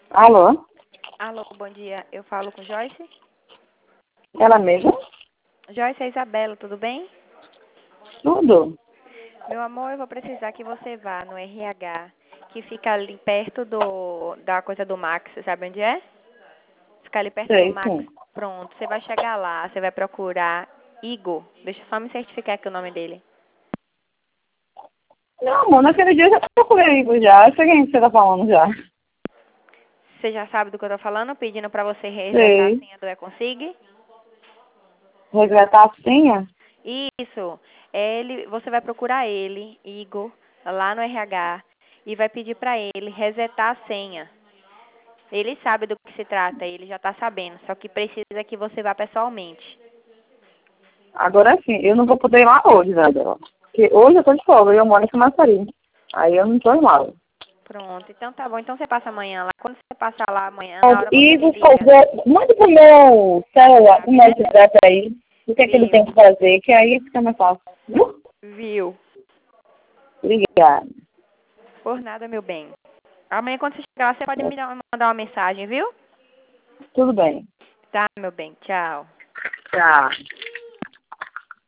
Alô? Alô, bom dia. Eu falo com Joyce? Ela mesma? Joyce, é a Isabela, tudo bem? Tudo? Meu amor, eu vou precisar que você vá no RH, que fica ali perto da coisa do Max, sabe onde é? Fica ali perto do Sei, Max. sim. Pronto, você vai chegar lá, você vai procurar Igor. Deixa eu só me certificar aqui o nome dele. Não, amor, naquele dia eu já procurei isso já. Eu sei quem você tá falando já. Você já sabe do que eu tô falando? Pedindo pra você resetar a Sei. senha do E-Consig? Resgatar a senha? Isso. Você vai procurar ele, Igor, lá no RH, e vai pedir pra ele resetar a senha. Ele sabe do que se trata, ele já está sabendo, só que precisa que você vá pessoalmente. Agora sim, eu não vou poder ir lá hoje, né, Dela? Porque hoje eu tô de folga e eu moro em Camaçari. Aí eu não tô em lá. Pronto, então tá bom. Então você passa amanhã lá. Quando você passar lá amanhã, na hora você E, me por liga. favor, manda pro meu celular, pro WhatsApp, meu né? WhatsApp aí. O que é que ele Viu, tem que fazer, que aí fica mais fácil. viu. Obrigada. Por nada, meu bem. Amanhã quando você chegar lá, você pode me mandar uma mensagem, viu? Tudo bem. Tá, meu bem. Tchau. Tchau.